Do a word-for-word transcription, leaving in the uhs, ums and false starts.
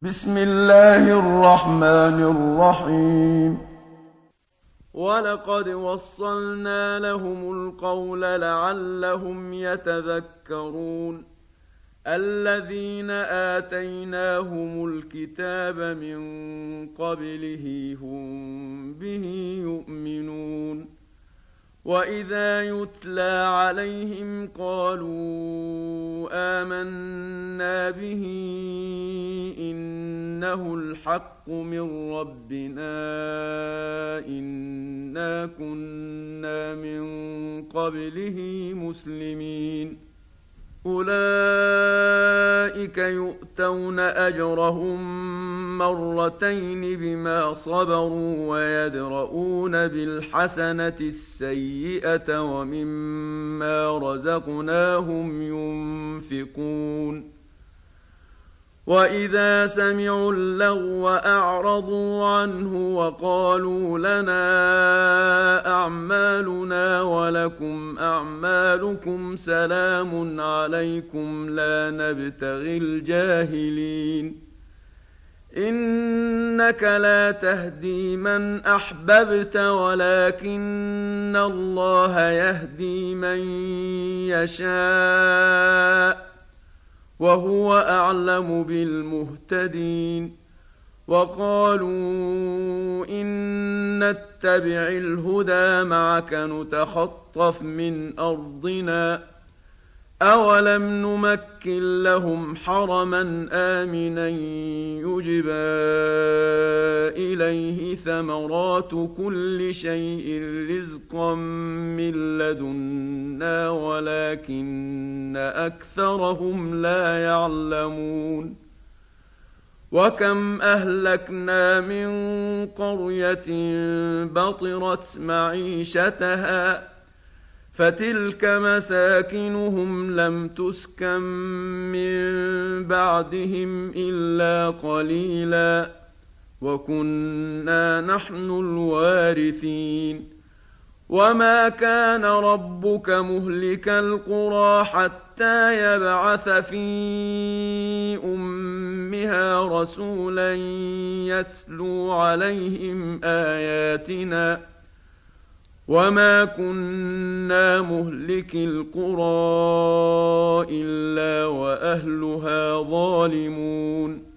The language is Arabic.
بسم الله الرحمن الرحيم. وَلَقَدْ وَصَّلْنَا لَهُمُ الْقَوْلَ لَعَلَّهُمْ يَتَذَكَّرُونَ الَّذِينَ آتَيْنَاهُمُ الْكِتَابَ مِن قَبْلِهِ هُم بِهِ يُؤْمِنُونَ وَإِذَا يُتْلَىٰ عَلَيْهِمْ قَالُوا آمَنَّا بِهِ إِنَّهُ الْحَقُّ مِن رَّبِّنَا إِنَّا كُنَّا مِن قَبْلِهِ مُسْلِمِينَ أُولَٰئِكَ يُؤْتَوْنَ أَجْرَهُم مَّرَّتَيْنِ بِمَا صَبَرُوا وَيَدْرَءُونَ بِالْحَسَنَةِ السَّيِّئَةَ وَمِمَّا رَزَقْنَاهُمْ يُنفِقُونَ وَإِذَا سَمِعُوا اللَّغْوَ أَعْرَضُوا عَنْهُ وَقَالُوا لَنَا أَعْمَالُنَا وَلَكُمْ أَعْمَالُكُمْ سَلَامٌ عَلَيْكُمْ لَا نَبْتَغِي الْجَاهِلِينَ إِنَّكَ لَا تَهْدِي مَنْ أَحْبَبْتَ وَلَكِنَّ اللَّهَ يَهْدِي مَن يَشَاءُ وَهُوَ أَعْلَمُ بِالْمُهْتَدِينَ وَقَالُوا إِن نَّتَّبِعِ الْهُدَىٰ مَعَكَ نُتَخَطَّفْ مِنْ أَرْضِنَا ۚ أَوَلَمْ نُمَكِّن لَّهُمْ حَرَمًا آمِنًا يُجْبَىٰ إِلَيْهِ ثَمَرَاتُ كُلِّ شَيْءٍ رِّزْقًا مِّن لَّدُنَّا وَلَٰكِنَّ أَكْثَرَهُمْ لَا يَعْلَمُونَ وَكَمْ أَهْلَكْنَا مِن قَرْيَةٍ بَطِرَتْ مَعِيشَتَهَا فَتِلْكَ مَسَاكِنُهُمْ لَمْ تُسْكَن مِّن بَعْدِهِمْ إِلَّا قَلِيلًا ۖ وَكُنَّا نَحْنُ الْوَارِثِينَ وَمَا كَانَ رَبُّكَ مُهْلِكَ الْقُرَىٰ حَتَّىٰ يَبْعَثَ فِي أُمِّهَا رَسُولًا يَتْلُو عَلَيْهِمْ آيَاتِنَا ۚ وَمَا كُنَّا مُهْلِكِي الْقُرَىٰ إِلَّا وَأَهْلُهَا ظَالِمُونَ